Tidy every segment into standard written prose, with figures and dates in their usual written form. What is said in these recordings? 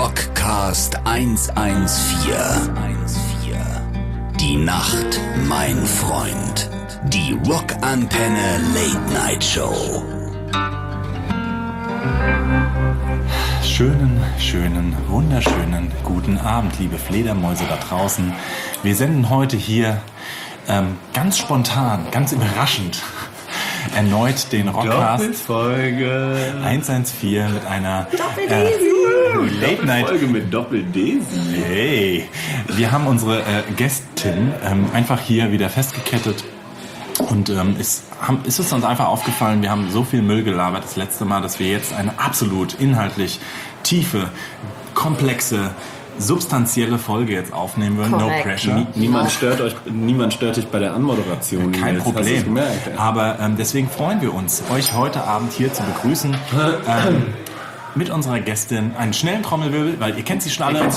Rockcast 114. Die Nacht, mein Freund. Die Rockantenne Late Night Show. Schönen, wunderschönen guten Abend, liebe Fledermäuse da draußen. Wir senden heute hier ganz spontan, ganz überraschend erneut den Rockcast Doppelfolge 114 mit einer Late Night Folge mit Doppel-Desi. Hey, wir haben unsere Gästin einfach hier wieder festgekettet. Und ist es uns einfach aufgefallen, wir haben so viel Müll gelabert das letzte Mal, dass wir jetzt eine absolut inhaltlich tiefe, komplexe, substanzielle Folge jetzt aufnehmen würden. Korrekt. No pressure. Niemand stört euch bei der Anmoderation. Kein jetzt. Problem. Hast du's gemerkt, ja. Aber deswegen freuen wir uns, euch heute Abend hier zu begrüßen. Mit unserer Gästin einen schnellen Trommelwirbel, weil ihr kennt sie schon alle.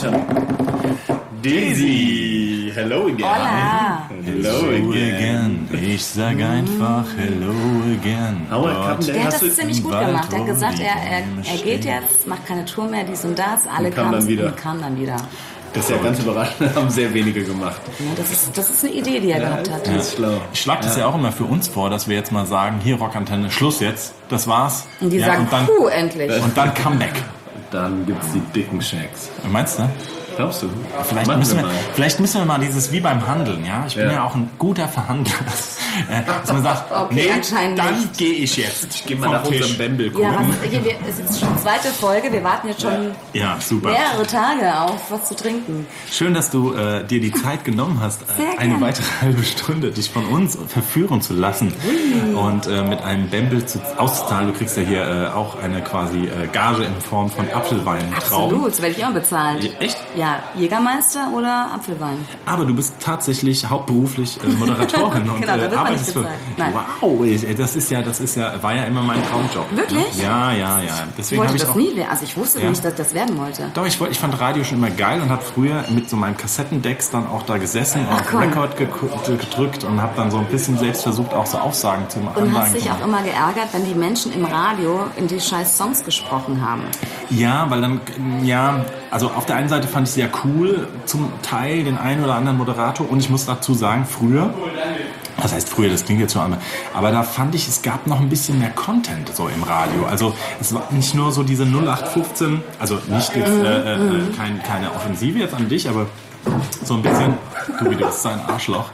Daisy, hello again. Hola. Hello again. Ich sag einfach hello again. Der hat das ziemlich gut gemacht. Er hat gesagt, er geht jetzt, macht keine Tour mehr, dies und das. Alle kam dann wieder. kamen dann wieder. Das ist ja ganz überraschend, haben sehr wenige gemacht. Ja, das ist eine Idee, die er gehabt hat. Das ist schlau. Ich schlage das ja auch immer für uns vor, dass wir jetzt mal sagen, hier Rockantenne, Schluss jetzt, das war's. Und die sagen, und dann, endlich. und dann Comeback. Dann gibt's die dicken Shacks. Meinst du? Glaubst du? Vielleicht müssen wir mal dieses wie beim Handeln, ja? Ich bin ja auch ein guter Verhandler. Dass man sagt, Okay, anscheinend dann nicht. gehe ich jetzt. Ich Geh mal nach unserem Bembel Ja, gucken. es ist schon die zweite Folge. Wir warten jetzt schon Ja, super. mehrere Tage auf was zu trinken. Schön, dass du dir die Zeit genommen hast, Sehr eine gern. weitere halbe Stunde dich von uns verführen zu lassen und mit einem Bembel auszuzahlen. Du kriegst ja hier auch eine quasi Gage in Form von Apfelwein. Absolut, das werde ich auch bezahlen. Echt? Ja, Jägermeister oder Apfelwein. Aber du bist tatsächlich hauptberuflich Moderatorin und Genau, da wird man arbeitest nicht für. bezahlt. Nein. Wow, war ja immer mein Traumjob. Wirklich? Ja. Ich Deswegen wollte habe ich das auch. nie werden. Also ich wusste Ja. nicht, dass ich das werden wollte. Doch, ich fand Radio schon immer geil und habe früher mit so meinem Kassettendecks dann auch da gesessen und cool. Record gedrückt und habe dann so ein bisschen selbst versucht, auch so Aussagen zu machen. Und hast dich auch immer geärgert, wenn die Menschen im Radio in die scheiß Songs gesprochen haben. Ja, weil dann, also auf der einen Seite fand ich sehr cool, zum Teil den einen oder anderen Moderator und ich muss dazu sagen, früher, das heißt früher, das klingt jetzt schon, aber da fand ich, es gab noch ein bisschen mehr Content so im Radio. Also es war nicht nur so diese 0815, also nicht jetzt keine Offensive jetzt an dich, aber so ein bisschen, du bist so ein Arschloch.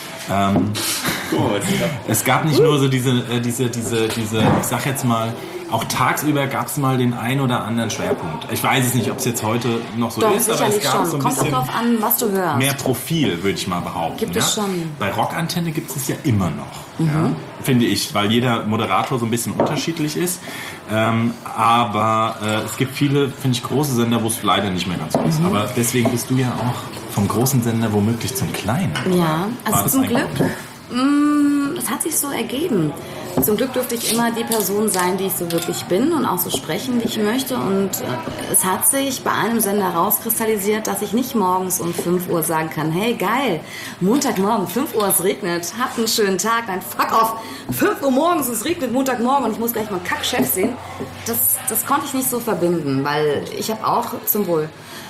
Es gab nicht nur so diese, ich sag jetzt mal, auch tagsüber gab es mal den einen oder anderen Schwerpunkt. Ich weiß es nicht, ob es jetzt heute noch so Doch, ist, aber es sicherlich gab schon. so ein Kommt bisschen drauf an, was du hörst. mehr Profil, würde ich mal behaupten. Gibt es schon. Bei Rockantenne gibt es ja immer noch, ja, finde ich, weil jeder Moderator so ein bisschen unterschiedlich ist. Aber es gibt viele, finde ich, große Sender, wo es leider nicht mehr ganz so ist. Aber deswegen bist du ja auch vom großen Sender womöglich zum kleinen. Ja, War also das zum ein Glück. Grund? Es hat sich so ergeben. Zum Glück durfte ich immer die Person sein, die ich so wirklich bin und auch so sprechen, wie ich möchte. Und es hat sich bei einem Sender rauskristallisiert, dass ich nicht morgens um 5 Uhr sagen kann, hey geil, Montagmorgen, 5 Uhr, es regnet, habt einen schönen Tag. Nein, fuck off, 5 Uhr morgens, es regnet Montagmorgen und ich muss gleich mal einen Kackchef sehen. Das konnte ich nicht so verbinden, weil ich habe auch zum Wohl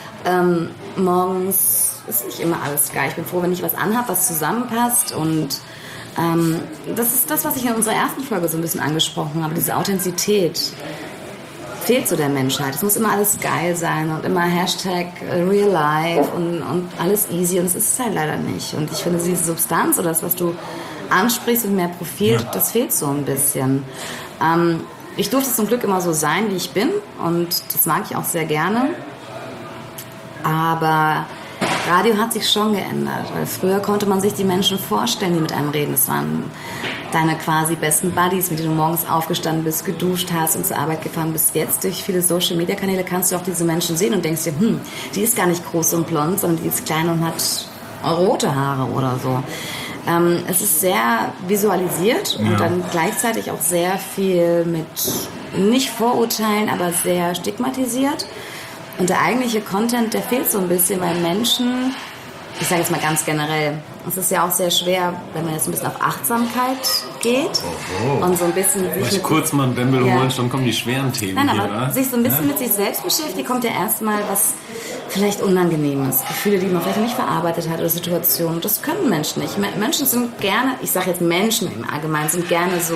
morgens ist nicht immer alles geil. Ich bin froh, wenn ich was anhabe, was zusammenpasst und das ist das, was ich in unserer ersten Folge so ein bisschen angesprochen habe. Diese Authentizität fehlt so der Menschheit. Es muss immer alles geil sein und immer Hashtag Real Life und alles easy und es ist es halt leider nicht. Und ich finde, diese Substanz oder das, was du ansprichst und mehr Profil, das fehlt so ein bisschen. Ich durfte zum Glück immer so sein, wie ich bin und das mag ich auch sehr gerne. Aber Radio hat sich schon geändert, weil früher konnte man sich die Menschen vorstellen, die mit einem reden. Das waren deine quasi besten Buddies, mit denen du morgens aufgestanden bist, geduscht hast und zur Arbeit gefahren bist. Jetzt durch viele Social-Media-Kanäle kannst du auch diese Menschen sehen und denkst dir, die ist gar nicht groß und blond, sondern die ist klein und hat rote Haare oder so. Es ist sehr visualisiert und dann gleichzeitig auch sehr viel mit, nicht Vorurteilen, aber sehr stigmatisiert. Und der eigentliche Content, der fehlt so ein bisschen, weil Menschen ich sage jetzt mal ganz generell, es ist ja auch sehr schwer, wenn man jetzt ein bisschen auf Achtsamkeit geht und so ein bisschen sich mit kurz mal einen Bembel holen, schon kommen die schweren Themen. Nein, hier, aber oder? sich so ein bisschen mit sich selbst beschäftigt, kommt ja erstmal was vielleicht Unangenehmes, Gefühle, die man vielleicht nicht verarbeitet hat oder Situationen. Das können Menschen nicht. Menschen sind gerne, ich sage jetzt Menschen im Allgemeinen, sind gerne so,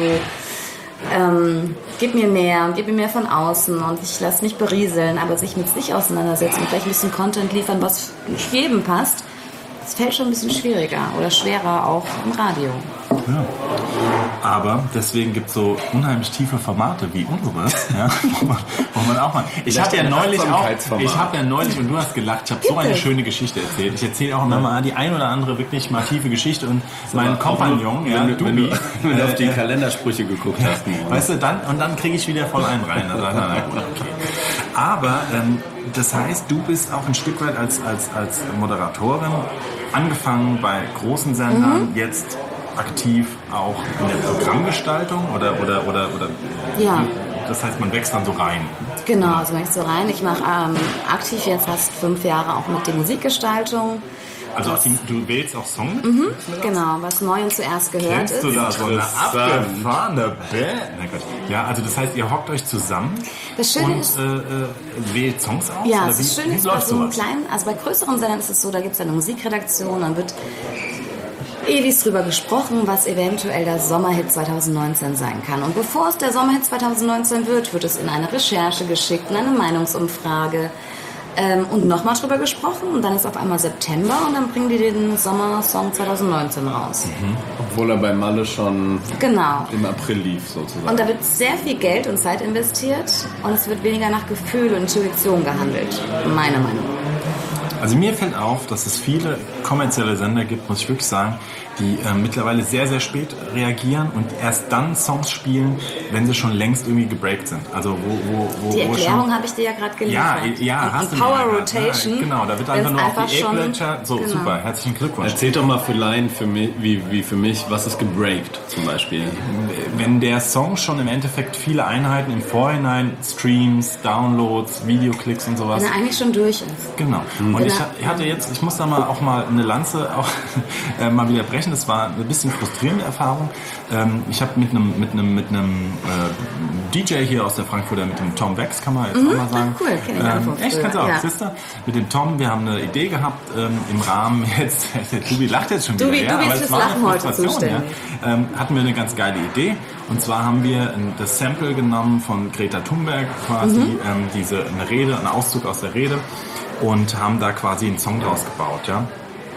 gib mir mehr und gib mir mehr von außen und ich lasse mich berieseln, aber sich mit sich auseinandersetzen und vielleicht ein bisschen Content liefern, was nicht jedem passt, das fällt schon ein bisschen schwieriger oder schwerer auch im Radio. Ja. Aber deswegen gibt es so unheimlich tiefe Formate wie unsere, ja, wo man auch mal. Ich habe ja neulich, und du hast gelacht, ich habe so eine schöne Geschichte erzählt. Ich erzähle auch immer mal die ein oder andere wirklich mal tiefe Geschichte und mein Kompagnon, wenn du auf die Kalendersprüche geguckt hast. Weißt du, dann kriege ich wieder voll einen rein. Also, na gut, okay. Aber das heißt, du bist auch ein Stück weit als Moderatorin angefangen bei großen Sendern, jetzt aktiv auch in der Programmgestaltung oder Ja. Das heißt, man wächst dann so rein. Genau, also wächst so rein. Ich mache aktiv jetzt fast 5 Jahre auch mit der Musikgestaltung. Also du wählst auch Songs? Genau, was neu und zuerst gehört Kennst du ist. da so eine abgefahrene Band? Nein, Gott. Ja, also das heißt, ihr hockt euch zusammen Das Schöne und ist, wählt Songs aus? ja, oder das Schöne wie ist bei läuft so einem sowas? kleinen, also bei größeren Sendern ist es so, da gibt es eine Musikredaktion, dann wird ewig drüber gesprochen, was eventuell der Sommerhit 2019 sein kann. Und bevor es der Sommerhit 2019 wird es in eine Recherche geschickt, in eine Meinungsumfrage und nochmal drüber gesprochen. Und dann ist auf einmal September und dann bringen die den Sommersong 2019 raus. Obwohl er bei Malle schon Genau. im April lief, sozusagen. Und da wird sehr viel Geld und Zeit investiert und es wird weniger nach Gefühl und Intuition gehandelt. Meine Meinung. Also mir fällt auf, dass es viele kommerzielle Sender gibt, muss ich wirklich sagen, die mittlerweile sehr, sehr spät reagieren und erst dann Songs spielen, wenn sie schon längst irgendwie gebreakt sind. Also wo Die Erklärung habe ich dir ja gerade geliefert. Ja, hast du Power mir Rotation. Ja, genau, da wird einfach nur auf die A-Plätscher. So, genau. Super, herzlichen Glückwunsch. Erzähl doch mal für Laien, wie für mich, was ist gebreakt zum Beispiel? Wenn der Song schon im Endeffekt viele Einheiten im Vorhinein, Streams, Downloads, Videoklicks und sowas. Wenn er eigentlich schon durch ist. Genau. Und Genau. ich hatte jetzt, ich muss da mal auch mal eine Lanze auch mal wieder brechen. Das war eine bisschen frustrierende Erfahrung. Ich habe mit einem DJ hier aus der Frankfurter, mit dem Tom Wex, kann man jetzt auch mal sagen. Cool, kenn ich auch von früher. Echt, kannst du auch, Ja. siehst du? Mit dem Tom, wir haben eine Idee gehabt im Rahmen jetzt, der Tobi lacht jetzt schon wieder. Tobi aber ist es fürs war eine Lachen heute Frustration, zuständig. ja. Hatten wir eine ganz geile Idee. Und zwar haben wir das Sample genommen von Greta Thunberg, quasi eine Rede, einen Auszug aus der Rede und haben da quasi einen Song draus gebaut, ja.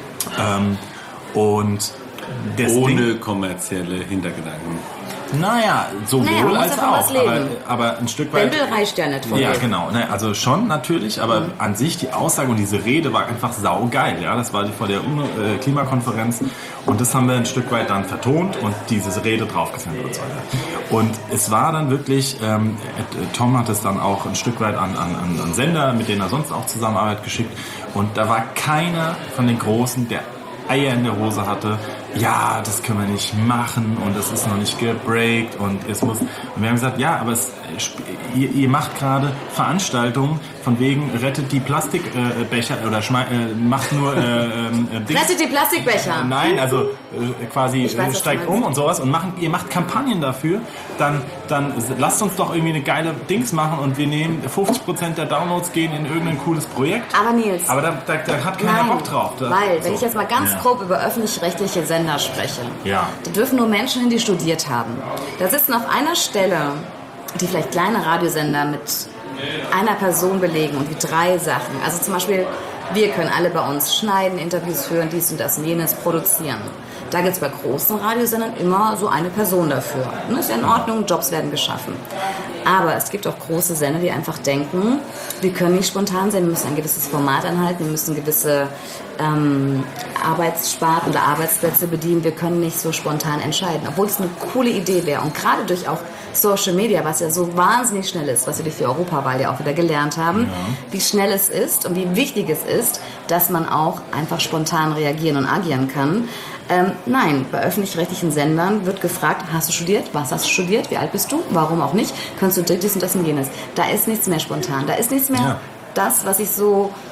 Und Ohne kommerzielle Hintergedanken. Naja, sowohl man muss als davon was auch, leben. aber ein Stück weit... Bembel reicht ja nicht von Ja, dir. genau. Ne, also schon natürlich, aber an sich die Aussage und diese Rede war einfach saugeil. Ja? Das war die vor der Klimakonferenz und das haben wir ein Stück weit dann vertont und diese Rede draufgesendet und so weiter. Und es war dann wirklich, Tom hat es dann auch ein Stück weit an Sender, mit denen er sonst auch Zusammenarbeit geschickt und da war keiner von den Großen, der Eier in der Hose hatte, ja, das können wir nicht machen und es ist noch nicht gebreakt und es muss... Und wir haben gesagt, ja, aber ihr macht gerade Veranstaltungen von wegen, rettet die Plastikbecher oder macht nur... Rettet die Plastikbecher. Nein, also quasi Ich weiß, was steigt du meinst. um und sowas und ihr macht Kampagnen dafür, dann lasst uns doch irgendwie eine geile Dings machen und wir nehmen 50% der Downloads gehen in irgendein cooles Projekt. Aber Nils, Aber da hat keiner nein, Bock drauf. weil, wenn ich jetzt mal ganz Ja. grob über öffentlich-rechtliche Sender spreche, Ja. da dürfen nur Menschen hin, die studiert haben. Da sitzen auf einer Stelle, die vielleicht kleine Radiosender mit einer Person belegen und wie 3 Sachen. Also zum Beispiel, wir können alle bei uns schneiden, Interviews führen, dies und das und jenes, produzieren. Da gibt es bei großen Radiosendern immer so eine Person dafür. Und ist ja in Ordnung, Jobs werden geschaffen. Aber es gibt auch große Sender, die einfach denken, wir können nicht spontan sein, wir müssen ein gewisses Format anhalten, wir müssen gewisse Arbeitssparten oder Arbeitsplätze bedienen, wir können nicht so spontan entscheiden. Obwohl es eine coole Idee wäre. Und gerade durch auch Social Media, was ja so wahnsinnig schnell ist, was wir durch die Europawahl ja auch wieder gelernt haben, wie schnell es ist und wie wichtig es ist, dass man auch einfach spontan reagieren und agieren kann. Nein, bei öffentlich-rechtlichen Sendern wird gefragt, hast du studiert? Was hast du studiert? Wie alt bist du? Warum auch nicht? Kannst du dies und das und jenes? Da ist nichts mehr spontan. Da ist nichts mehr das, was ich so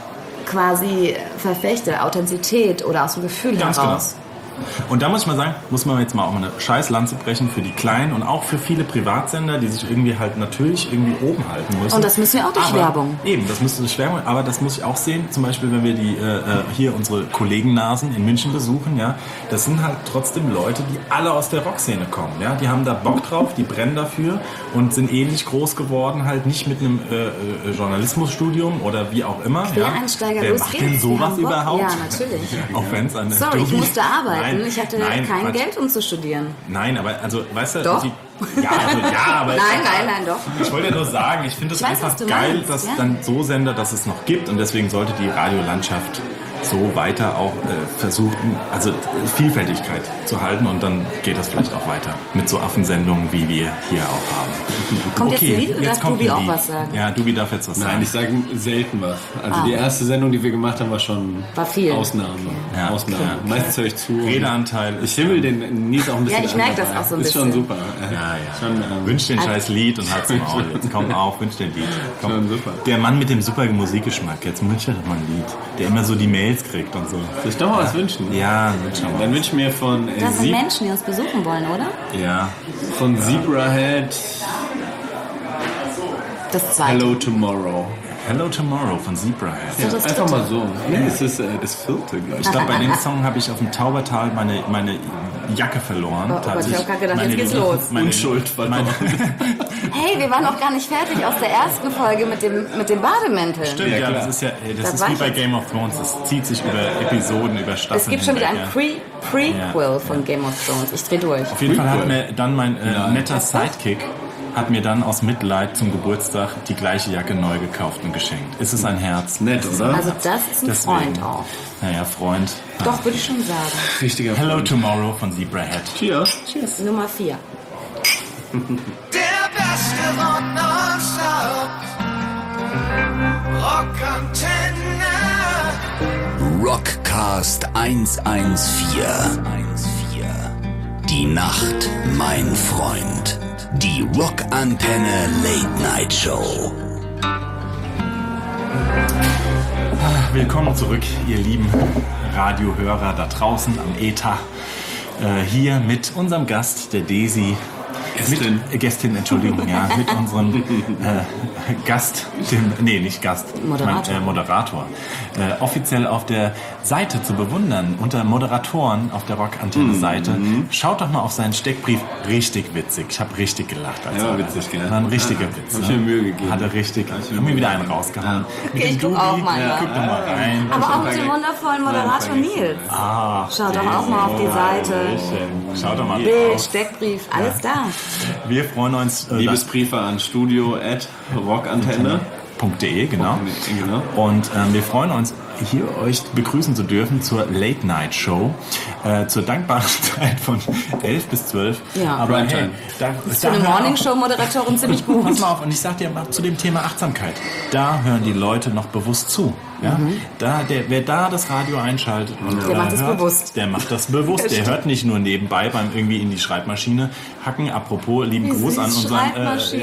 quasi verfechte, Authentizität oder aus dem Gefühl Ganz heraus. genau. Und da muss ich mal sagen, muss man jetzt mal auch mal eine Scheißlanze brechen für die Kleinen und auch für viele Privatsender, die sich irgendwie halt natürlich irgendwie oben halten müssen. Und das müssen wir auch durch Werbung. Eben, das müssen wir durch Werbung, aber das muss ich auch sehen, zum Beispiel, wenn wir die hier unsere Kollegennasen in München besuchen, ja, das sind halt trotzdem Leute, die alle aus der Rockszene kommen, ja, die haben da Bock drauf, die brennen dafür und sind ähnlich groß geworden, halt nicht mit einem Journalismusstudium oder wie auch immer. Quereinsteiger, Wer los macht geht's. denn Wir sowas haben Bock. überhaupt? Ja, natürlich. Auch wenn es eine Sorry, ich musste arbeiten. Nein, Ich hatte nein, kein Quatsch. Geld, um zu studieren. Nein, aber also, weißt du, Doch. aber Nein, doch. ich wollte ja nur sagen, ich finde es Ich weiß, einfach was du geil, meinst, dass ja. dann so Sender, dass es noch gibt und deswegen sollte die Radiolandschaft so weiter auch versuchen, also Vielfältigkeit zu halten und dann geht das vielleicht auch weiter mit so Affensendungen, wie wir hier auch haben. Kommt jetzt ein Lied oder darf kommt Dubi ein auch Lied. was sagen? Ja, Dubi darf jetzt was Nein, sagen. ich sage selten was. Also die erste Sendung, die wir gemacht haben, war schon War viel. Ausnahme. Ja. Ausnahme. Meistens höre ich zu. Redeanteil. Ich himmel den Nils auch ein bisschen Ja, ich merke an, das auch so ein Ist schon bisschen. super. Ja. Schon, Wünsch dir ein scheiß Lied und halt's Maul. Jetzt komm auf, wünsch dir ein Lied. Komm. Schon super. Der Mann mit dem super Musikgeschmack, jetzt wünsch dir doch mal ein Lied. Der immer so die Mails kriegt und so. soll ich doch mal was wünschen? Ja, wünsch doch mal. Dann wünsche ich mir von Das sind Menschen, die uns besuchen wollen, oder? Ja. von Zebrahead Das zweite. Hello Tomorrow. Hello Tomorrow von Zebrahead. Ja, das einfach dritte. mal so. Nee, das ist das vierte, glaube ich. Ich glaube, bei dem Song habe ich auf dem Taubertal meine Jacke verloren. Oh Gott, ich hab grad gedacht, jetzt geht's los. Unschuld verloren. Hey, wir waren noch gar nicht fertig aus der ersten Folge mit dem Bademäntel. Stimmt, Ja, ja, klar. das ist ja, das Da ist war wie ich bei jetzt. Game of Thrones. Das zieht sich über Episoden, über Staffeln. Es gibt schon wieder ein hinweg, ja. Prequel von Game of Thrones. Ich dreh durch. Auf jeden Fall hat mir dann mein netter Was ist das? Sidekick hat mir dann aus Mitleid zum Geburtstag die gleiche Jacke neu gekauft und geschenkt. Ist es ein Herz? Nett, oder? Also das ist ein Deswegen. Freund auch. Naja, Freund. Doch, würde ich schon sagen. Richtiger Hello Freund. Tomorrow von Zebrahead. Cheers. Nummer 4. Der beste Rock nonstop. Rockantenne. Rockcast 114. Die Nacht, mein Freund. Die Rockantenne Late Night Show. Willkommen zurück, ihr lieben Radiohörer da draußen am Äther. Hier mit unserem Gast, der Daisy. Gästin, Entschuldigung, ja, mit unserem Gast, nicht Gast, Moderator. Moderator. Offiziell auf der Seite zu bewundern, unter Moderatoren auf der Rockantenne-Seite. Schaut doch mal auf seinen Steckbrief, richtig witzig. Ich habe richtig gelacht. Ja, war witzig, gell? War ein richtiger Witz. Hab ich mir Mühe gegeben. Hat er richtig, hab mir wieder einen rausgehauen. Mit Okay, dem ich guck Dubi, auch mal, ja. guck doch mal rein. Aber auch mit dem wundervollen Moderator Nils. Schaut doch auch mal auf die Seite. Schaut doch mal Bild, drauf. Steckbrief, alles da. Wir freuen uns. Liebesbriefe an studio@rockantenne.de. genau. Genau. Und wir freuen uns, hier euch begrüßen zu dürfen zur Late Night Show, zur dankbaren Zeit von 11 bis 12. Ja. Aber hey, Primetime. Ist für eine Morningshow-Moderatorin ziemlich gut. Pass mal auf, und ich sag dir mal zu dem Thema Achtsamkeit, da hören die Leute noch bewusst zu. Ja? Wer da das Radio einschaltet und Der macht das hört, bewusst. Der macht das bewusst. Der hört nicht nur nebenbei beim irgendwie in die Schreibmaschine hacken. Apropos, lieben Wie Gruß an süß, unseren... Schreibmaschine.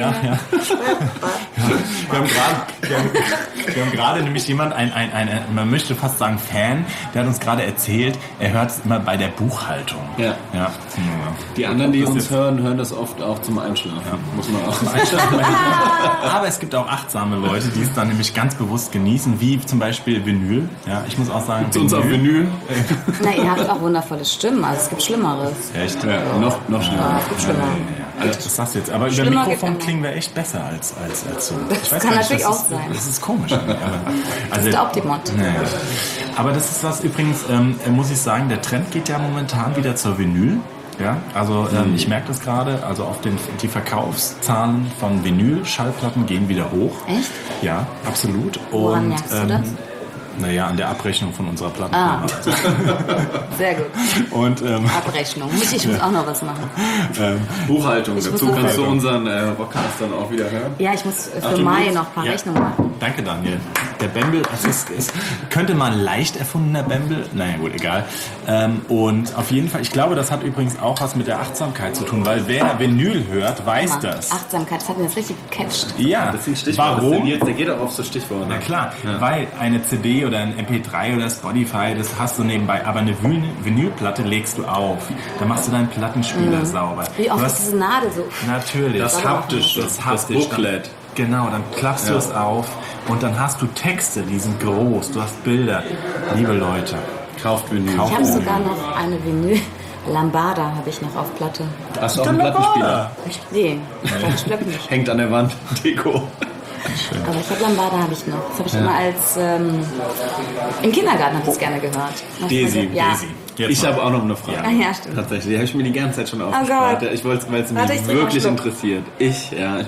Wir haben gerade nämlich jemand, man möchte fast sagen Fan, der hat uns gerade erzählt, er hört es immer bei der Buchhaltung. Ja. Ja. Die anderen, die uns hören das oft auch zum Einschlafen. Muss man auch. Aber es gibt auch achtsame Leute, die es dann nämlich ganz bewusst genießen, wie zum Beispiel Vinyl. Ja, ich muss auch sagen, Zu uns auf Vinyl. Na, ihr habt auch wundervolle Stimmen, also es gibt Schlimmeres. Echt? Ja, noch Ja, schlimmer. es gibt Schlimmer. Das sagst du jetzt. Aber über Schlimmer Mikrofon geht immer. klingen wir echt besser als so. Das weiß kann gar natürlich das auch sein. Das ist komisch. Aber, also, Der Optimot. Naja. Aber das ist was übrigens, muss ich sagen, der Trend geht ja momentan wieder zur Vinyl. Ja, also ich merke das gerade, also auf die Verkaufszahlen von Vinyl-Schallplatten gehen wieder hoch. Echt? Ja, absolut. Woran Und, merkst du das? Naja, an der Abrechnung von unserer Platten. Sehr gut. Und Abrechnung. Ich muss auch noch was machen. Buchhaltung. Ich muss Dazu noch kannst du Buchhaltung. unseren Rockcast dann auch wieder hören. Ja, ich muss für Achtung, Mai Nils. noch ein paar Ja. Rechnungen machen. Danke, Daniel. der Bembel, es könnte mal ein leicht erfundener Bembel, naja gut, egal. Und auf jeden Fall, ich glaube, das hat übrigens auch was mit der Achtsamkeit zu tun, weil wer Vinyl hört, weiß das. Achtsamkeit, das hat mir jetzt richtig gecatcht. Ja, Das sind Stichworte. warum? Der geht auch auf so Stichworte. Na klar, weil eine CD oder ein MP3 oder Spotify, das hast du nebenbei, aber eine Vinylplatte legst du auf. Da machst du deinen Plattenspieler sauber. Wie oft Du ist diese Nadel so? Natürlich. Das haptisch, das Booklet. Genau, dann klappst du es auf und dann hast du Texte, die sind groß, du hast Bilder. Liebe Leute, Kauft Vinyl. Ich habe sogar noch eine Vinyl. Lambada habe ich noch auf Platte. Hast du auch einen Plattenspieler? Nee, das stimmt nicht. Hängt an der Wand. Deko. Aber ich habe Lambada habe ich noch. Das habe ich immer als im Kindergarten habe ich es gerne gehört. Desi, Ja. Daisy. Jetzt Ich mal. habe auch noch eine Frage. Ah, ja, stimmt. Tatsächlich, die habe ich mir die ganze Zeit schon Gott. aufgespart. Ich wollte es, weil es Warte, ich mich trinke wirklich einen Schluck. interessiert. Ich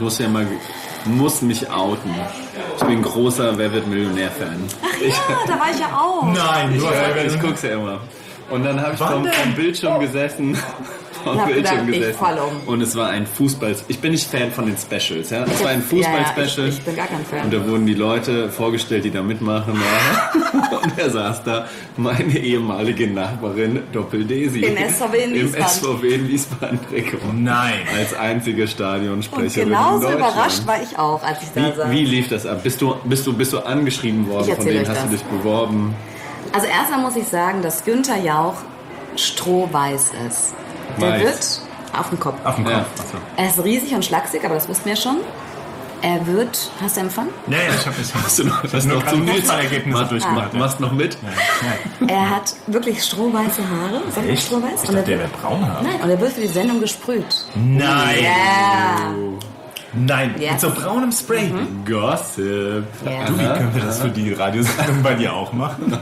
muss mich outen. Ich bin großer Wer wird Millionär-Fan. Ja, da war ich ja auch. Nein, du Ich guck's ja immer. Und dann habe ich Wann vom denn? Bildschirm gesessen. Vom hab Bildschirm gedacht, ich gesessen. fall um. Und es war ein Fußball. Ich bin nicht Fan von den Specials. Ja? Es war ein Fußball-Special. Ich bin gar kein Fan. Und da wurden die Leute vorgestellt, die da mitmachen. Ja. Und er saß da, meine ehemalige Nachbarin Doppel-Desi. Im SVW in Im Wiesbaden. SVW in Wiesbaden-Trikot. Nein. Als einzige Und Stadionsprecherin genauso in überrascht Deutschland. war ich auch, als ich da saß. Wie lief das ab? Bist du angeschrieben worden? Ich Von erzähl denen euch hast du das. dich beworben? Also erstmal muss ich sagen, dass Günther Jauch strohweiß ist. Der Weiß. wird auf dem Kopf. Auf dem Kopf. Ja. Achso. Er ist riesig und schlaksig, aber das wussten wir schon. Er wird, hast du empfangen? Ja, ich habe Hast du noch, hast nur noch gerade zum Fußballergebnisse Machst- durchgemacht. ja. Machst noch mit? Er hat wirklich strohweiße Haare. Sagt man Echt? strohweiß? Ich Und dachte, der er, wäre braun haben. nein, und er wird für die Sendung gesprüht. Nein. Ja. Nein. Yes. Mit so braunem Spray. Gossip. Ja. Du, wie können wir das für die Radiosendung bei dir auch machen?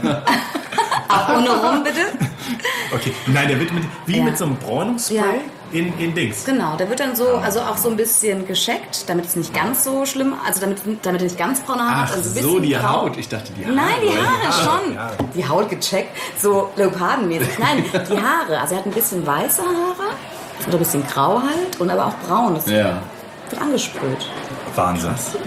Auch ohne rum, bitte. Okay. Nein, der wird Ja. mit so einem Bräunungsspray Ja. in Dings. Genau, der wird dann so, also auch so ein bisschen gescheckt, damit es nicht ganz so schlimm, also damit er nicht ganz braune Haare Ach hat. Also ein so, bisschen die grau. Haut. Ich dachte, die Haare. Nein, die Haare schon. ja. Die Haut gecheckt, so leopardenmäßig. Nein, die Haare. Also er hat ein bisschen weiße Haare oder ein bisschen grau halt und aber auch braun. Das Ja. wird angesprüht. Wahnsinn.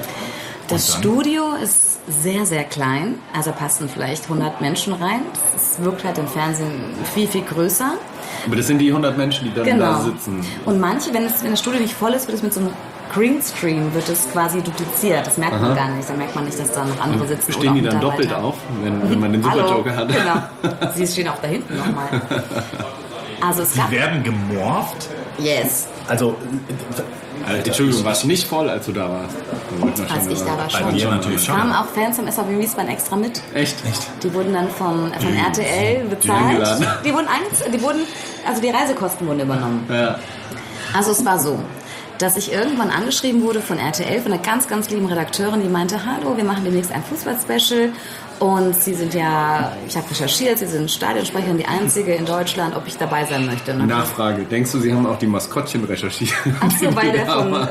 Das dann? Studio ist sehr, sehr klein. Also passen vielleicht 100 Menschen rein. Das wirkt halt im Fernsehen viel, viel größer. Aber das sind die 100 Menschen, die dann Genau. da sitzen. Und manche, wenn das Studio nicht voll ist, wird es mit so einem Greenscreen wird es quasi dupliziert. Das merkt man gar nicht. Da merkt man nicht, dass da noch andere sitzen. Stehen die oder auch dann doppelt Mitarbeiter. auf, wenn man den Superjoker hat? Genau. Sie stehen auch da hinten nochmal. Also es gab... Die werden gemorpht. Yes. Also, Entschuldigung, warst du nicht voll, als du da warst? Als ich da war bei schon. mir natürlich Es schon. kamen auch Fans vom SVW Wiesbaden extra mit. Echt? Die wurden dann von RTL bezahlt. eingeladen. Also die Reisekosten wurden übernommen. Ja. Also es war so, dass ich irgendwann angeschrieben wurde von RTL, von einer ganz, ganz lieben Redakteurin, die meinte, hallo, wir machen demnächst ein Fußball-Special und Sie sind ja, ich habe recherchiert, Sie sind Stadionsprecherin, die einzige in Deutschland, ob ich dabei sein möchte. Und dann hab Nachfrage. Denkst du, sie haben auch die Maskottchen recherchiert? ich, ach so, weil der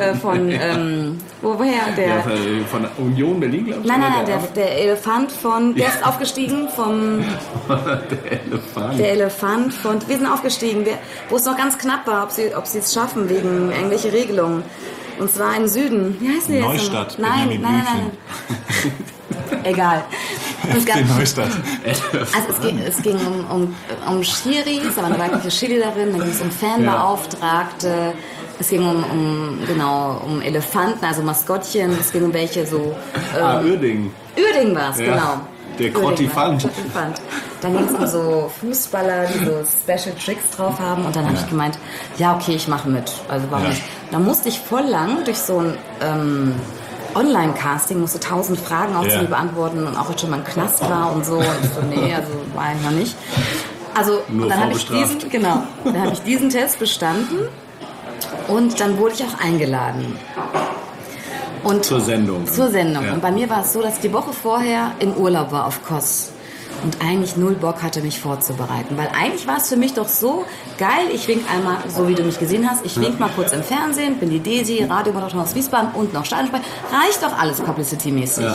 woher, der... Ja, von Union Berlin, glaube ich. Nein, oder der Elefant von, der ist aufgestiegen vom, der Elefant. der Elefant von, wir sind aufgestiegen, wo es noch ganz knapp war, ob sie es schaffen wegen irgendwelche Regelungen. Und zwar im Süden. Wie heißen die jetzt? Neustadt, Nein, Benjamin nein. Egal. Und es gab, in Neustadt. also es ging um Schiris, aber da war keine Schiri-Lerin, dann ging es um Fanbeauftragte, es ging um Elefanten, also Maskottchen, es ging um welche so... Uerdingen. Uerdingen war es, Ja. genau. Der Krottifant. Krottifant. Dann ging es um so Fußballer, die so Special Tricks drauf haben. Und dann habe ich gemeint, ja, okay, ich mache mit. Also warum nicht? Da musste ich voll lang durch so ein Online-Casting, musste 1000 Fragen auswendig beantworten und auch jetzt schon mal im Knast war und so. Und ich so, nee, also war ich noch nicht. Also Nur und dann habe ich vorbestraft. diesen Test bestanden und dann wurde ich auch eingeladen. Und Zur Sendung. Zur Sendung. Ja. Und bei mir war es so, dass ich die Woche vorher im Urlaub war auf Kos und eigentlich null Bock hatte, mich vorzubereiten. Weil eigentlich war es für mich doch so geil, ich wink einmal, so wie du mich gesehen hast, ich wink mal kurz im Fernsehen, bin die Desi, Radiomoderatorin aus Wiesbaden und noch Stadionsprecher. Reicht doch alles publicity-mäßig. Ja.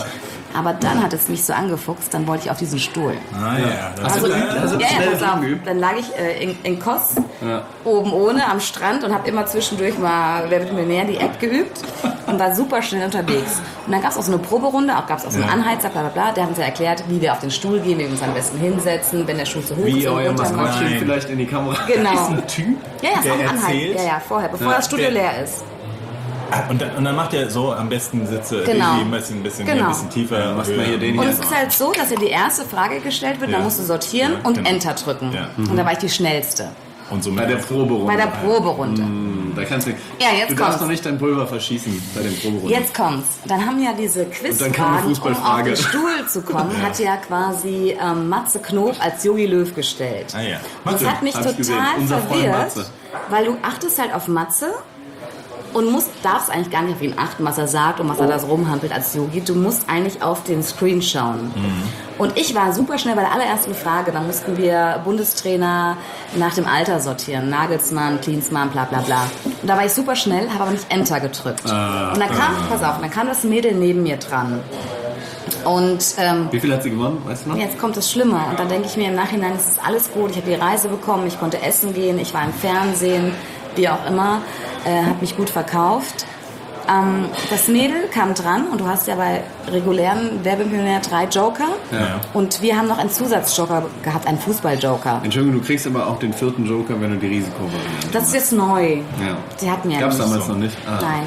Aber dann hat es mich so angefuchst, dann wollte ich auf diesen Stuhl. Ah ja. Das Also, Pass auf. Dann lag ich in Kos, oben ohne, am Strand und habe immer zwischendurch mal Wer wird Millionär die App geübt und war super schnell unterwegs. Und dann gab es auch so eine Proberunde, gab es auch so einen Anheizer, bla bla bla. Der hat uns ja erklärt, wie wir auf den Stuhl gehen, wie wir uns am besten hinsetzen, wenn der Stuhl zu hoch ist. Wie und euer runter macht. Maskottchen vielleicht in die Kamera. Genau. ist ein Typ, Ja, ist der auch ein Anhalt. erzählt. Ja, vorher, bevor das Studio leer ist. Und dann macht er so am besten Sitze Genau. irgendwie ein bisschen Genau. tiefer. Machst mal hier den Und hier. es ist halt so, dass dir die erste Frage gestellt wird, dann musst du sortieren und genau. Enter drücken. Ja. Und da war ich die schnellste. Und so Bei der Proberunde. Bei der Proberunde. Da kannst du, Ja, jetzt du kommt's. darfst noch nicht dein Pulver verschießen bei den Proberunden. Jetzt kommt's. Dann haben ja diese dann kam die Quizfragen, um auf Fußballfrage. den Stuhl zu kommen, hat ja quasi Matze Knob als Jogi Löw gestellt. Ah ja. Und das hat mich Hab ich gesehen. total Unser Freund verwirrt, Matze. weil du achtest halt auf Matze und darfst eigentlich gar nicht auf ihn achten, was er sagt und was er da so rumhampelt als Yogi. Du musst eigentlich auf den Screen schauen. Und ich war super schnell bei der allerersten Frage. Da mussten wir Bundestrainer nach dem Alter sortieren. Nagelsmann, Klinsmann, bla bla bla. Und da war ich super schnell, habe aber nicht Enter gedrückt. Und dann kam das Mädel neben mir dran. Und Wie viel hat sie gewonnen, weißt du noch? jetzt kommt das Schlimme. Und dann denke ich mir im Nachhinein, es ist alles gut. Ich habe die Reise bekommen, ich konnte essen gehen, ich war im Fernsehen, wie auch immer. Habe mich gut verkauft. Das Mädel kam dran und du hast ja bei regulären Werbemillionär 3 Joker. Ja. Und wir haben noch einen Zusatzjoker gehabt, einen Fußballjoker. Entschuldigung, du kriegst aber auch den 4. Joker, wenn du die Risikovariante Das ist jetzt neu. Ja. Die hatten wir ja Gab's nicht. damals noch nicht? Ah, Nein.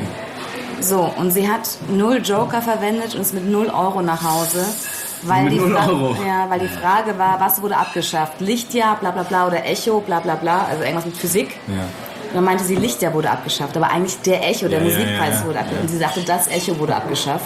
So, und sie hat 0 Joker verwendet und ist mit 0 € nach Hause. Weil Mit die 0 Euro? Ja, weil die Frage war, was wurde abgeschafft? Lichtjahr, bla bla bla, oder Echo, bla bla bla, also irgendwas mit Physik. Ja. Und dann meinte sie, Lichtjahr wurde abgeschafft, aber eigentlich der Echo, der Ja, Musikpreis ja. wurde abgeschafft. Und sie sagte, das Echo wurde abgeschafft.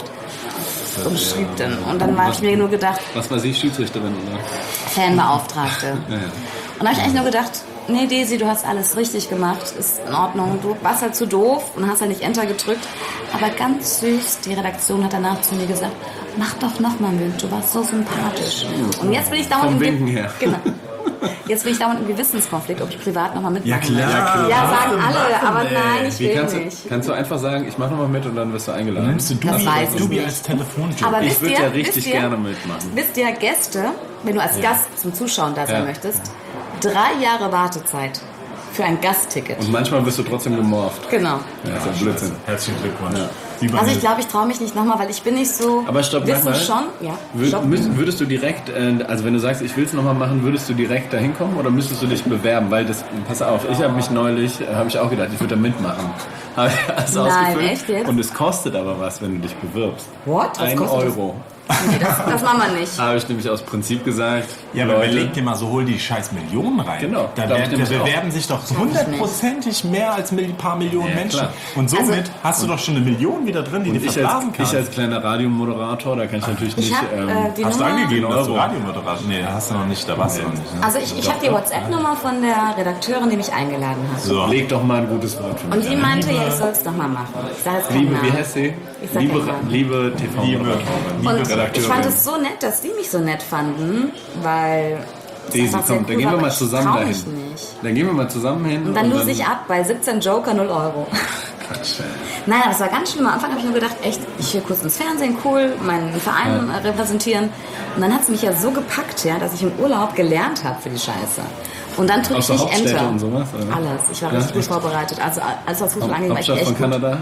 Und schrieb dann. Und dann habe ich mir nur gedacht, Was war sie, Schiedsrichterin, oder? Fanbeauftragte. Ja, ja. Und da habe ich eigentlich nur gedacht, nee, Daisy, du hast alles richtig gemacht, ist in Ordnung. Du warst halt zu doof und hast halt nicht Enter gedrückt. Aber ganz süß, die Redaktion hat danach zu mir gesagt, mach doch nochmal mit, du warst so sympathisch. Und jetzt bin ich dauernd Vom Winken her. Genau. Jetzt bin ich dauernd im Gewissenskonflikt, ob ich privat nochmal mitmachen Ja, klar. möchte. Ja, sagen alle, aber nein, ich Wie will kannst nicht. du einfach sagen, ich mache nochmal mit und dann wirst du eingeladen? Nimmst du Das weiß ich Dubi nicht. als Telefonjob? Aber Ich wisst würde ihr, ja richtig wisst ihr, gerne mitmachen. Wisst ihr, Gäste, wenn du als Gast zum Zuschauen da sein Ja. möchtest, 3 Jahre Wartezeit für ein Gastticket. Und manchmal wirst du trotzdem gemorpht. Genau. Ja, das ist ja Blödsinn. Herzlichen Glückwunsch. Ja. Wie bei Also mir. ich glaube, ich traue mich nicht nochmal, weil ich bin nicht so... Aber stopp, Wissen manchmal. schon? Ja. Stopp. Würdest du direkt, also wenn du sagst, ich will es nochmal machen, würdest du direkt da hinkommen oder müsstest du dich bewerben? Weil das, pass auf, ich habe mich neulich, habe ich auch gedacht, ich würde da mitmachen. Habe ich alles Nein, ausgefüllt. echt jetzt? Und es kostet aber was, wenn du dich bewirbst. What? Was 1 kostet das? Euro. Nee, das machen wir nicht. Habe ich nämlich aus Prinzip gesagt. Ja, aber Leute, überleg dir mal, so hol die scheiß Millionen rein. Genau, Da glaub ich nämlich auch. bewerben sich doch hundertprozentig mehr als ein paar Millionen Ja, Menschen. klar. Und somit Also- hast du doch schon eine Million wieder drin, die du ich verblasen kannst. als kleiner Radiomoderator, da kann ich natürlich nicht. Ich habe die Hast du Nummer... angegeben, dass du Euro. Radiomoderator? Nee, hast du noch nicht, da warst du noch nicht. Ne? Also ich habe die WhatsApp-Nummer von der Redakteurin, die mich eingeladen hat. So. Leg doch mal ein gutes Wort für mich. Und die meinte, ja, ich soll es nochmal machen. Ich sage jetzt keinen Liebe, Namen. wie heißt sie? Ich sag keinen Namen. Liebe TV-Moderatorin. Und Redakteurin. ich fand es so nett, dass die mich so nett fanden, weil... es Daisy, einfach sehr komm, dann cool gehen war, wir aber mal ich zusammen trau dahin. mich nicht. Dann gehen wir mal zusammen hin. Und dann lose ich ab bei 17 Joker 0 Euro. Quatsch, Nein, aber es war ganz schlimm. Am Anfang habe ich nur gedacht, echt, ich will kurz ins Fernsehen, cool, meinen Verein repräsentieren. Und dann hat es mich ja so gepackt, ja, dass ich im Urlaub gelernt habe für die Scheiße. Und dann drücke ich Außer nicht Hauptstädte Enter. und sowas, oder? Alles. Ich war Ja, richtig gut echt? vorbereitet. Also alles was Fußball angeht, war ich Hauptstadt echt von gut. Kanada?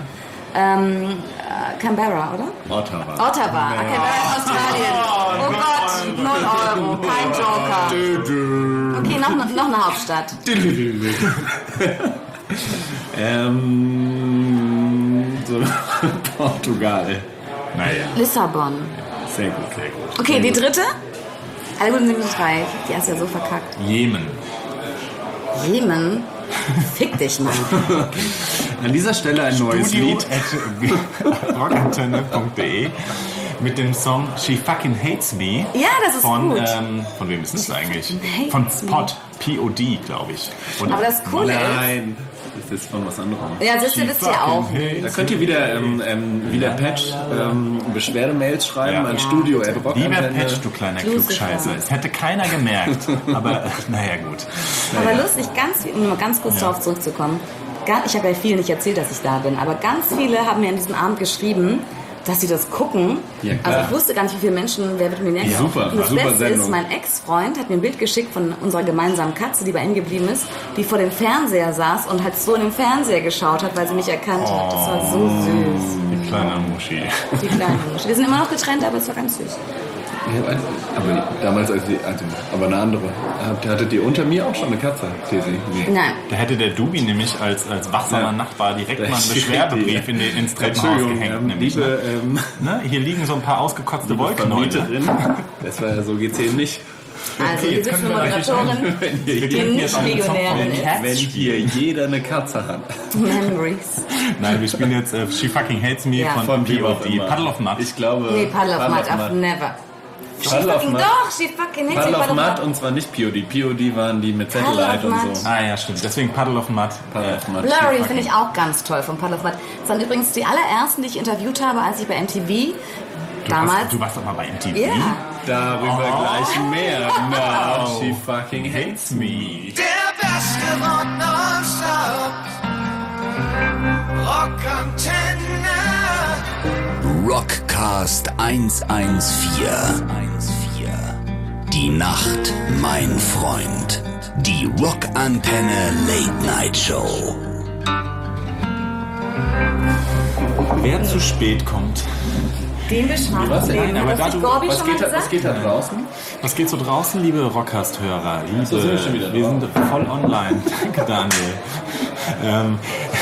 Canberra, oder? Ottawa. Ottawa. Canberra in Australien. Oh Gott, 0 Euro, kein Joker. Okay, noch eine Hauptstadt. So, Portugal. Naja, Lissabon. Sehr gut, sehr gut. Okay, die dritte? Alle guten sind drei. Die erste ja so verkackt. Jemen. Jemen? Fick dich, Mann. An dieser Stelle ein neues Lied. Rockantenne.de mit dem Song She Fucking Hates Me. Ja, das ist von, gut. Von wem ist das eigentlich? Hates Von Me. Pod. P.O.D., glaube ich. Und Aber das Coole ist... Nein, das ist von was anderem. Ja, das wisst ihr auch. Da könnt ihr wieder Patch Beschwerdemails schreiben Ja. an Studio at Lieber Rockantenne. Patch, du kleiner Lucifer. Klugscheißer. Es hätte keiner gemerkt. Aber naja, gut. Aber lustig, um mal ganz kurz darauf zurückzukommen. Ich habe ja vielen nicht erzählt, dass ich da bin, aber ganz viele haben mir an diesem Abend geschrieben, dass sie das gucken. Ja, klar. Also ich wusste gar nicht, wie viele Menschen Wer wird Millionär Ja, super, Und das super Beste Sendung. ist, mein Ex-Freund hat mir ein Bild geschickt von unserer gemeinsamen Katze, die bei ihm geblieben ist, die vor dem Fernseher saß und halt so in den Fernseher geschaut hat, weil sie mich erkannt hat. Das war so süß. Die kleine Muschi. Die kleine Muschi. Wir sind immer noch getrennt, aber es war ganz süß. Aber damals aber eine andere. Hattet ihr unter mir auch schon eine Katze, Tesi? Nee. Nein. Da hätte der Dubi nämlich als wachsamer Nachbar direkt mal einen Beschwerdebrief ins Treppenhaus gehängt. Nämlich, liebe, ne? Hier liegen so ein paar ausgekotzte Wollknäule. Vermieterin, das war ja so, geht's hier nicht. Also die sitzende Moderatorin, die nicht Millionärin ist. Wenn hier jeder eine Katze hat. Memories. Nein, wir spielen jetzt She Fucking Hates Me Ja. von wem auch POD. immer. Puddle of Mud. Ich glaube... Nee, Paddle of Mud, auf never. Paddle of Mud. Doch, she fucking hates Puddle me, of Mud und zwar nicht POD. POD waren die mit Satellite Puddle of und Mud. so. Ah ja, stimmt. Deswegen Puddle of Mud. Puddle of Mud. Blurry finde ich auch ganz toll von Puddle of Mud. Das waren übrigens die allerersten, die ich interviewt habe, als ich bei MTV damals... Du warst doch mal bei MTV. Ja. Darüber gleich mehr. Now she fucking hates me. Der beste Rock nonstop. Rockantenne. Rockcast 114. Die Nacht, mein Freund. Die Rockantenne Late Night Show. Wer zu spät kommt. Den bestrafen wir. Nein, aber Hat das da nicht du- Gorbi Was schon mal geht, da, gesagt? was geht da draußen? Was geht so draußen, liebe Rockcast-Hörer? So sind wir schon wieder Wir drauf. sind voll online. Danke, Daniel.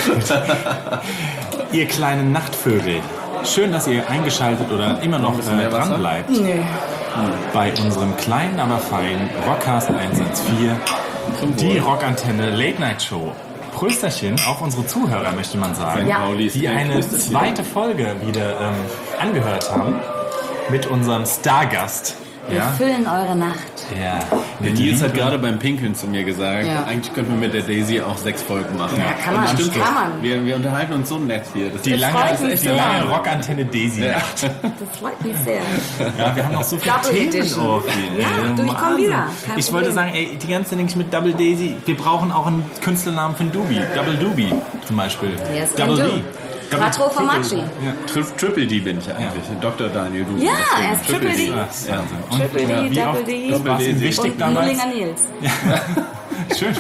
Ihr kleinen Nachtvögel. Schön, dass ihr eingeschaltet oder immer noch mehr Wasser? dran bleibt. Nee. Bei unserem kleinen, aber feinen Rockcast 114. Die Rockantenne Late Night Show. Prösterchen auf unsere Zuhörer, möchte man sagen. Ja. Die eine zweite Folge wieder angehört haben. Mit unserem Stargast. Wir Ja, füllen eure Nacht. ja. Der Nils hat gerade beim Pinkeln zu mir gesagt, Ja. eigentlich könnten wir mit der Daisy auch 6 Folgen machen. Ja, kann man, Und stimmt kann so. man. Wir unterhalten uns so nett hier. Das Die ist lange, freut mich die sehr. lange Rockantenne Daisy. Ja. Das freut mich sehr. Ja, wir haben noch so viele Double Themen Edition. auf. Ja, du, ich komm wieder. Kein Ich wollte Problem. sagen, ey, die ganze Zeit denke ich mit Double Daisy, wir brauchen auch einen Künstlernamen für einen Dubi. Double Dubi zum Beispiel. Yes, Double can D. do. Quattro Formaggi. Triple D bin ich eigentlich. Dr. Daniel Du. Ja, er ist Triple D. Ja, das ist Wahnsinn. Und Triple D, wie Double oft D. war es ihm wichtig Und damals? Nullinger Nils. Schön.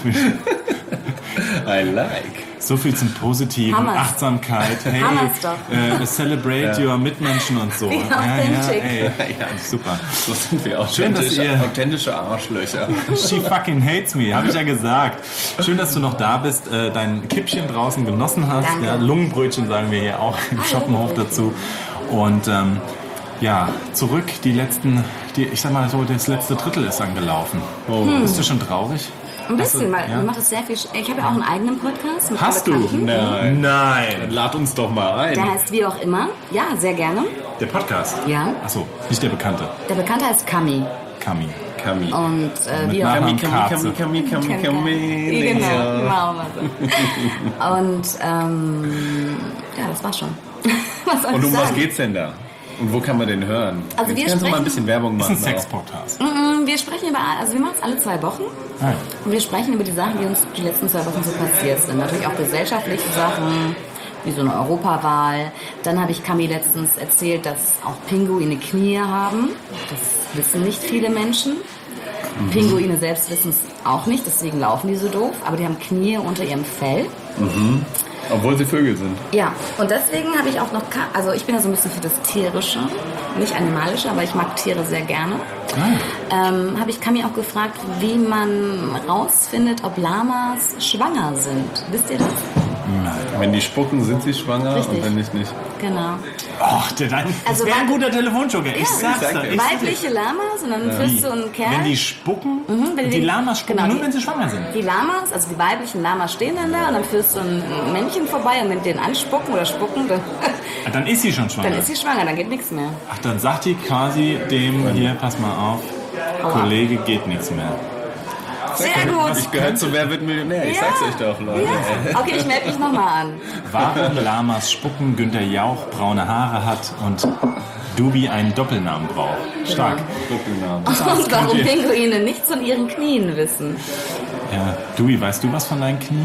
I like. So viel zum Positiven, Hammers. Achtsamkeit, hey, Hammers doch. celebrate your Mitmenschen und so. Wie Ja, authentic. ey, super. So sind wir Schön, dass ihr- authentische Arschlöcher. She fucking hates me, habe ich ja gesagt. Schön, dass du noch da bist, dein Kippchen draußen genossen hast. Danke. Ja, Lungenbrötchen sagen wir hier auch im Schoppenhof dazu. Und ja, zurück, ich sag mal so, das letzte Drittel ist angelaufen. Bist du schon traurig? Ein bisschen, weil ja? mir macht es sehr viel. Ich habe ja auch einen eigenen Podcast. Mit Hast du? Bekannten. Nein. Nein. Lad uns doch mal ein. Der heißt wie auch immer. Ja, sehr gerne. Der Podcast? Ja. Achso, nicht der Bekannte. Der Bekannte heißt Kami. Kami. Kami. Und wie auch Nachnamen immer. Kami. Genau, so. Und ja, das war's schon. Was soll Und ich um was sagen? geht's denn da? Und wo kann man den hören? Also Jetzt wir kannst du mal ein sprechen- bisschen Werbung Das machen. ist ein Sex-Podcast. Wir sprechen wir machen es alle 2 Wochen. Nein. Und wir sprechen über die Sachen, die uns die letzten 2 Wochen so passiert sind. Natürlich auch gesellschaftliche Sachen, wie so eine Europawahl. Dann habe ich Kami letztens erzählt, dass auch Pinguine Knie haben. Das wissen nicht viele Menschen. Pinguine selbst wissen es auch nicht, deswegen laufen die so doof. Aber die haben Knie unter ihrem Fell. Obwohl sie Vögel sind. Ja, und deswegen habe ich auch noch, also ich bin ja so ein bisschen für das Tierische, nicht Animalische, aber ich mag Tiere sehr gerne. Habe ich Kami auch gefragt, wie man rausfindet, ob Lamas schwanger sind. Wisst ihr das? Wenn die spucken, sind sie schwanger Richtig. und wenn nicht, nicht. Genau. Och, das Also wäre ein weib- guter Telefonjoker. Ich sag's sag dir. dir. Ich sag's dir. Weibliche Lamas und dann führst du einen Kerl. Wenn die spucken, wenn die die- Lamas spucken genau, nur, die- wenn sie schwanger sind. Die Lamas, also die weiblichen Lamas stehen dann da und dann führst du ein Männchen vorbei und wenn die den anspucken oder spucken, dann, Ah, dann ist sie schon schwanger. dann ist sie schwanger, dann geht nichts mehr. Ach, dann sagt die quasi dem, hier, pass mal auf, Kollege, geht nichts mehr. Sehr gut. Ich gehöre zu Wer wird Millionär? Ich sag's euch doch, Leute. Ja. Okay, ich melde mich nochmal an. Warum Lamas spucken, Günther Jauch braune Haare hat und Dubi einen Doppelnamen braucht. Stark. Doppelnamen. Und warum Pinguine nichts von ihren Knien wissen. Ja, Dubi, weißt du was von deinen Knien?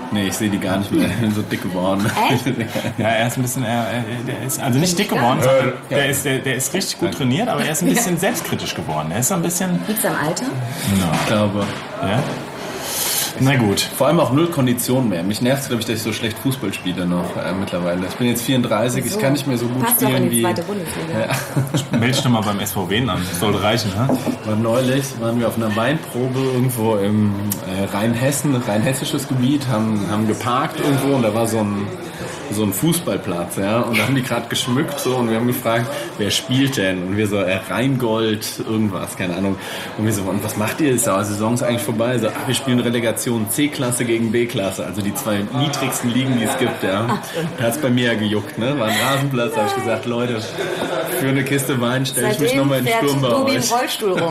Nee, ich sehe die gar nicht mehr. Ich bin so dick geworden. Echt? Ja, er ist ein bisschen, der ist also nicht dick geworden, sondern der ist richtig gut trainiert, aber er ist ein bisschen selbstkritisch geworden. Er ist so ein bisschen... Liegt's am Alter? Ich glaube. Ja? Na gut. Vor allem auch null Kondition mehr. Mich nervt es, glaube ich, dass ich so schlecht Fußball spiele noch mittlerweile. Ich bin jetzt 34, ich kann nicht mehr so gut Passt doch in spielen die wie... zweite Bundesliga. Meld dich doch mal beim SVW an. Das sollte reichen, ne? Neulich waren wir auf einer Weinprobe irgendwo im rheinhessisches Gebiet, haben geparkt irgendwo und da war so ein Fußballplatz, ja, und da haben die gerade geschmückt so und wir haben gefragt, wer spielt denn? Und wir so, Rheingold, irgendwas, keine Ahnung. Und wir so, und was macht ihr? Die Saison ist eigentlich vorbei. So, wir spielen Relegation C-Klasse gegen B-Klasse, also die zwei niedrigsten Ligen, die es gibt, ja. Da hat's bei mir ja gejuckt, ne? War ein Rasenplatz, da habe ich gesagt, Leute, für eine Kiste Wein stelle ich mich nochmal in den Sturm bei Dubi im euch. Rollstuhl rum.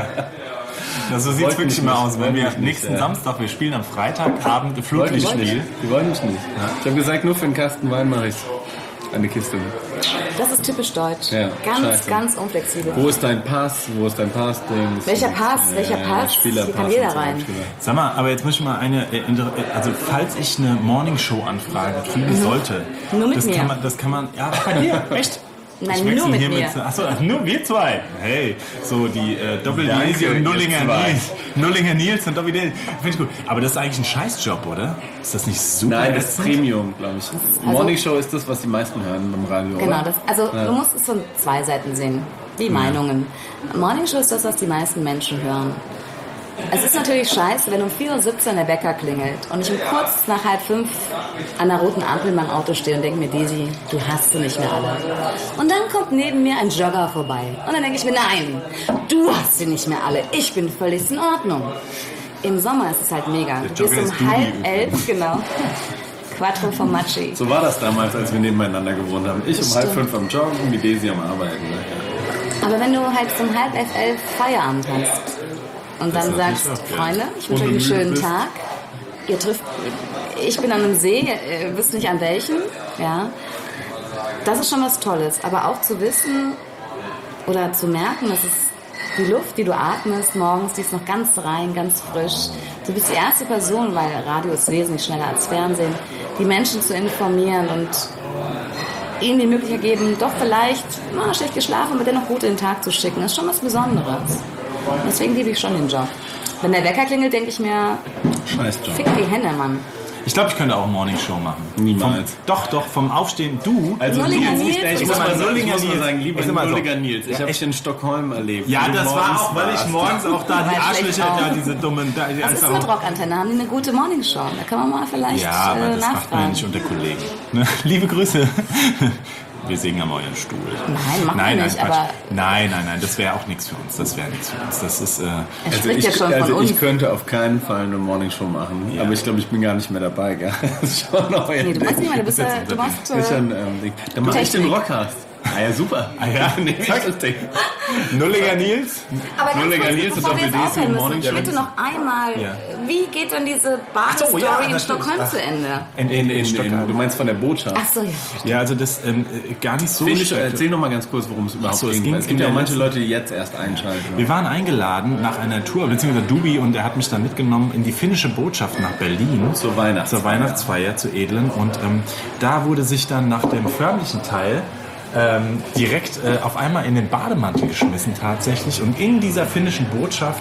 Ja, so sieht es wirklich mal aus. Wenn wir Wollten mich nächsten nicht, Samstag, wir spielen am Freitagabend Die wollten mich Flutlichtspiel. nicht. Die wollten mich nicht. Ich habe gesagt, nur für einen Kasten Wein mache ich eine Kiste. Das ist typisch deutsch. Ja, Ganz, scheiße. ganz unflexibel. Wo ist dein Pass? Wo ist dein Pass-Ding? Welcher Pass? Welcher Pass? Spielerpass. Hier kann jeder und so. rein. Sag mal, aber jetzt muss ich mal also falls ich eine Morningshow-Anfrage kriegen sollte, Nur mit das mir. das kann man, ja, bei dir, echt? Nein, Ich nur wechsle mit hier mir. Achso, nur wir zwei. Hey, so die Doppel-Easy Danke, und Nullinger ihr zwei. Nils. Nullinger Nils und Doppel Finde ich gut. Aber das ist eigentlich ein Scheißjob, oder? Ist das nicht super? Nein, das ist ätzend? Premium, glaube ich. Morning Show ist das, was die meisten hören beim Radio, Genau, oder? du musst es von zwei Seiten sehen. Die Meinungen. Morning Show ist das, was die meisten Menschen hören. Es ist natürlich scheiße, wenn um 4:17 Uhr der Wecker klingelt und ich um kurz nach 4:30 an der roten Ampel in meinem Auto stehe und denke mir, Daisy, du hast sie nicht mehr alle. Und dann kommt neben mir ein Jogger vorbei. Und dann denke ich mir, nein, du hast sie nicht mehr alle. Ich bin völlig in Ordnung. Im Sommer ist es halt mega. Du Jogger gehst ist um Dubi 10:30, genau. Quattro Formaggi. So war das damals, als wir nebeneinander gewohnt haben. Ich um Stimmt. 4:30 am Joggen, die Daisy am Arbeiten. Ne? Aber wenn du halt um 10:30 Feierabend hast und dann sagst, Freunde, ich wünsche euch einen schönen Tag, ihr trifft, ich bin an einem See, ihr wisst nicht an welchem, ja, das ist schon was Tolles. Aber auch zu wissen oder zu merken, dass es die Luft, die du atmest morgens, die ist noch ganz rein, ganz frisch. Du bist die erste Person, weil Radio ist wesentlich schneller als Fernsehen, die Menschen zu informieren und ihnen die Möglichkeit geben, doch vielleicht schlecht geschlafen, aber dennoch gut in den Tag zu schicken. Das ist schon was Besonderes. Und deswegen liebe ich schon den Job. Wenn der Wecker klingelt, denke ich mir, Scheiß Job. fick die Hände, Mann. Ich glaube, ich könnte auch Morningshow machen. Niemals. Doch, vom Aufstehen. Du? Also Nullinger Nils, Nils, ich ich muss sag mal mal, sagen, Nullinger lieber Ich sag mal so. Nullinger Nils. Ich habe dich in Stockholm erlebt. Ja, wie du das war morgens auch, weil ich warst. morgens auch da die War schlecht Arschlöcher, auch. da diese dummen... Was ist mit Rockantenne? Haben die eine gute Morningshow? Da kann man mal vielleicht Ja, aber das macht man ja nachfragen. nicht unter Kollegen. Ne? Liebe Grüße. Wir singen am euren Stuhl. Nein, machen wir nicht, Quatsch. aber- Nein, das wäre auch nichts für uns. Das wäre nichts für uns. Das ist... Er Also spricht ja schon von uns. ich könnte auf keinen Fall eine Morningshow machen, aber ich glaube, ich bin gar nicht mehr dabei. Gell? Das ist schon noch Nee, du machst nicht mehr, du machst... Das ist schon, Ding. Dann mache ich den Technik. Rockcast. Ah ja, super. Ah ja, nee, das Ding. Nulliger Nils? Aber ganz Nullinger kurz, Nils bevor und wir jetzt Doppel-D aufhören müssen, Morning ich möchte noch einmal, Ja. wie geht denn diese Bahnstory ja, in natürlich. Stockholm zu Ende? Du meinst von der Botschaft. Ach so, ja. Ja, also das gar nicht so Erzähl noch mal ganz kurz, worum es überhaupt so, es ging. ging weil es gibt in ja auch der manche letzten- Leute, die jetzt erst einschalten. Wir waren eingeladen nach einer Tour, beziehungsweise Dubi, und er hat mich dann mitgenommen in die finnische Botschaft nach Berlin. Zur Weihnachtsfeier. Zur Weihnachtsfeier, zu Edlen. Und da wurde sich dann nach dem förmlichen Teil direkt auf einmal in den Bademantel geschmissen tatsächlich. Und in dieser finnischen Botschaft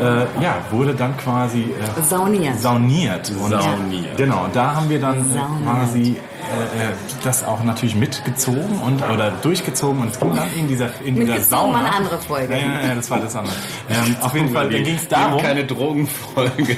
wurde dann quasi sauniert. Und, Sauniert. Genau, und da haben wir dann Sauniert. quasi das auch natürlich mitgezogen oder durchgezogen, und es ging dann in dieser Mitgezogen Sauna. war eine andere Folge. Ja, das war das andere. Auf jeden Fall, dann ging es darum, Keine Drogenfolge.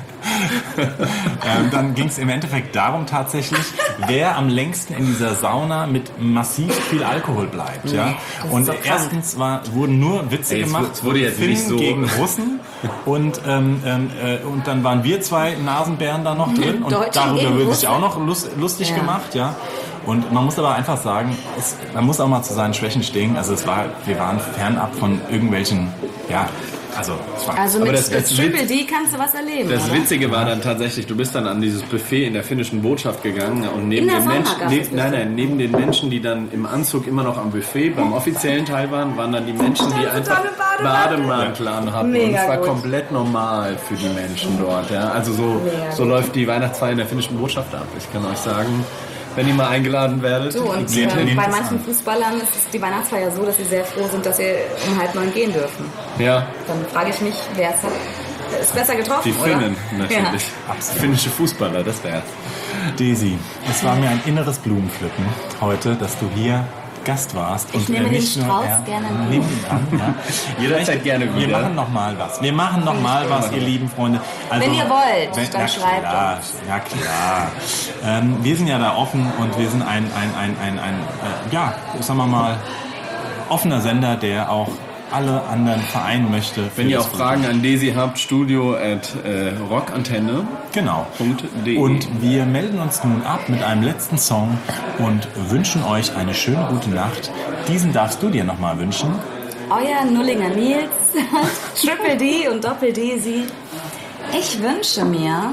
dann ging es im Endeffekt darum tatsächlich, wer am längsten in dieser Sauna mit massiv viel Alkohol bleibt. Ja? das Und ist doch krank. erstens wurden nur Witze Ey, es gemacht, wurde jetzt Finnen nicht so- gegen Russen, und dann waren wir zwei Nasenbären da noch drin, und Deutsche darüber gegen wird sich Russen. auch noch lustig Ja. gemacht. Ja? Und man muss aber einfach sagen, man muss auch mal zu seinen Schwächen stehen. Also wir waren fernab von irgendwelchen Also, es war Also Aber mit das Triple D kannst du was erleben, Das oder? Witzige war dann tatsächlich, du bist dann an dieses Buffet in der finnischen Botschaft gegangen und neben In der den Menschen, Sauna gab's das neben den Menschen, die dann im Anzug immer noch am Buffet beim offiziellen Teil waren dann die Menschen, die einfach Bademantel anhatten. Und Mega es war gut. komplett normal für die Menschen dort. Ja. Also so läuft die Weihnachtsfeier in der finnischen Botschaft ab. Ich kann euch sagen, wenn ihr mal eingeladen werdet, So, und seht nehmt bei es manchen an. Fußballern ist die Weihnachtsfeier so, dass sie sehr froh sind, dass sie um 8:30 gehen dürfen. ja, Dann frage ich mich, wer ist besser getroffen, die Finnen oder? natürlich. Finnische Fußballer, das wär's. Daisy, es war mir ein inneres Blumenpflücken heute, dass du hier Gast warst. Ich nehme den nicht nur Strauß er. gerne mit. Nimm ihn an, ja. Jederzeit gerne Wir wieder. machen noch mal was. Wir machen noch mal was, ihr lieben Freunde. Also, Wenn ihr wollt, dann na schreibt klar, uns. Ja klar. Wir sind ja da offen und wir sind ein ja, sagen wir mal, offener Sender, der auch alle anderen vereinen möchte. Wenn ihr auch Fragen an Desi habt, studio@rockantenne.de. Genau. Und wir melden uns nun ab mit einem letzten Song und wünschen euch eine schöne gute Nacht. Diesen darfst du dir nochmal wünschen. Euer Nullinger Nils, Triple D und Doppel Daisy. Ich wünsche mir,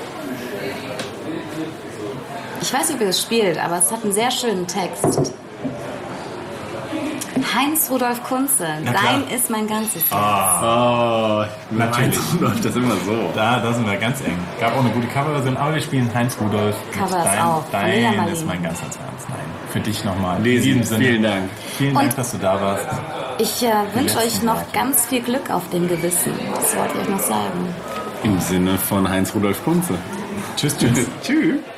ich weiß nicht, ob ihr das spielt, aber es hat einen sehr schönen Text. Heinz Rudolf Kunze, klar. dein ist mein ganzes Herz. Oh, Natürlich. läuft das immer so. Da sind wir ganz eng. Gab auch eine gute Coverversion, aber wir spielen Heinz Rudolf. mit Cover ist auch. Von Lea Dein Marlin. ist mein ganzes Herz. Nein, für dich nochmal. Daisy, vielen Dank. Vielen Dank, Und- dass du da warst. Ich wünsche euch letzten noch Worte. ganz viel Glück auf dem Gewissen. Das wollte ich euch noch sagen. Im Sinne von Heinz Rudolf Kunze. Tschüss, tschüss. Tschüss.